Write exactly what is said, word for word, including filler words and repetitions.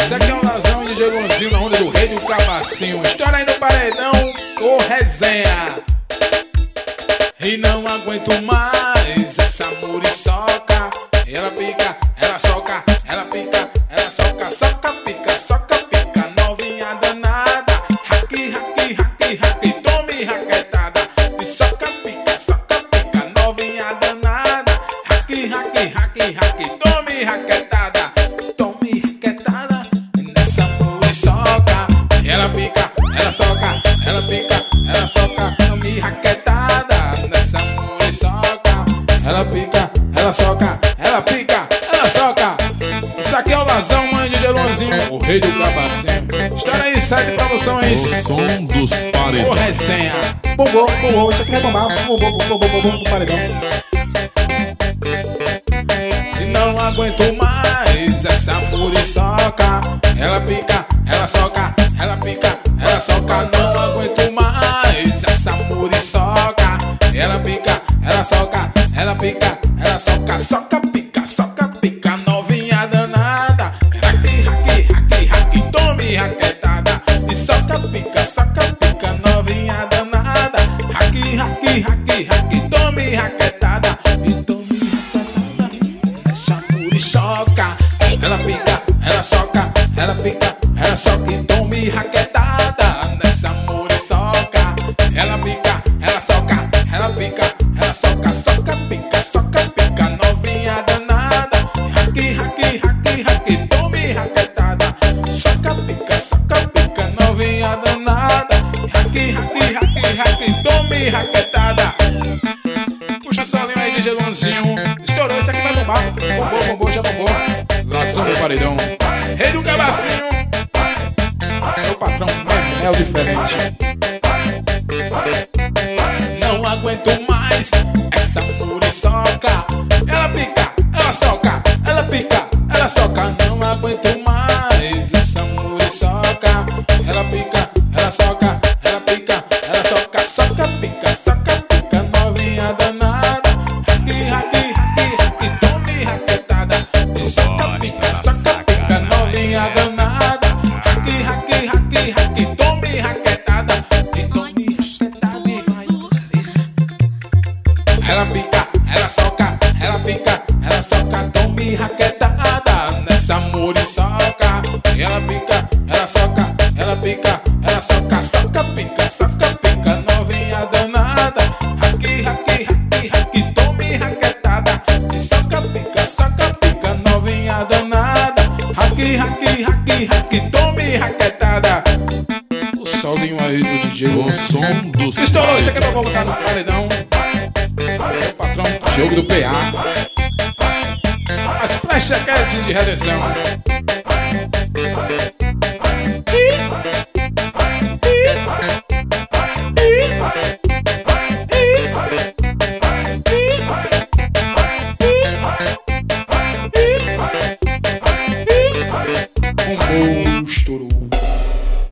Esse aqui é o Lazão e D J Luanzinho na onda do rei do cabacinho. Estoura aí no paredão, ô resenha. E não aguento mais essa muriçoca. Ela pica, ela soca, ela pica, ela soca, soca, pica, soca, pica, novinha danada. Haqui, haqui, haqui, haqui, tome raquetada. E soca, pica, soca, pica, novinha danada. Haqui, haqui, haqui, haqui, tome raquetada. Tome raquetada nessa muriçoca. Ela pica, ela soca, ela pica, ela soca, tome raquetada nessa muriçoca. Ela pica, ela soca, ela pica, ela soca. Isso aqui é o Lazão, mãe de D J Luanzinho, o rei do cabacinho. Estoura aí, segue promoções. O som dos paredões. Ô resenha. Bugou, bugou, isso aqui vai bombar. Bugou, bugou, bugou, bugou do paredão. E não aguento mais essa muriçoca. Ela pica, ela soca, ela pica, ela soca. Não aguento mais essa muriçoca. Ela pica, ela soca, ela pica, ela soca, soca, pica, soca, pica, novinha danada. Haqui, haqui, haqui, haqui, tome raquetada. E soca, pica, soca, pica, novinha danada. Haqui, haqui, haqui, haqui, tome raquetada. E tome raquetada essa muriçoca. Ela pica, ela soca, ela pica, ela soca e tome raquetada nessa muriçoca. Ela pica, ela soca, ela pica, ela soca, soca, pica, soca, pica, novinha danada. Haqui, haqui, haqui, haqui, tome raquetada. Soca, pica, soca, pica, novinha danada. Haqui, haqui, haqui, haqui, tome raquetada. Puxa o solinho aí, D J Luanzinho. Estourou, isso aqui vai bombar. Bombou, bombou, já bombou. Lazão do paredão, rei do cabacinho. Meu patrão é, é o diferente. Não aguento mais essa muriçoca. Ela pica, ela soca, ela pica, ela soca. Não aguento mais essa muriçoca. Ela pica, ela soca, ela pica, ela soca, soca, pica, soca, pica, novinha danada. Haqui, haqui, haqui, haqui, tome raquetada. E soca, pica, soca, pica, novinha danada. Haqui, haqui, haqui, haqui, tome raquetada. E tome raquetada e vai. Ela pica, ela soca, ela pica, ela soca, tome raquetada nessa muriçoca. Ela pica, ela soca, ela pica, ela soca, soca, pica, soca, pica, novinha danada. Haqui, haqui, haqui, haqui, tome raquetada. E soca, pica, soca, pica, novinha danada. Haqui, haqui, haqui, haqui, tome raquetada. O solinho aí do D J. O som dos Estourou, isso aqui é pra voltar no paredão. É o patrão, jogo do P A. As pranchas de redenção.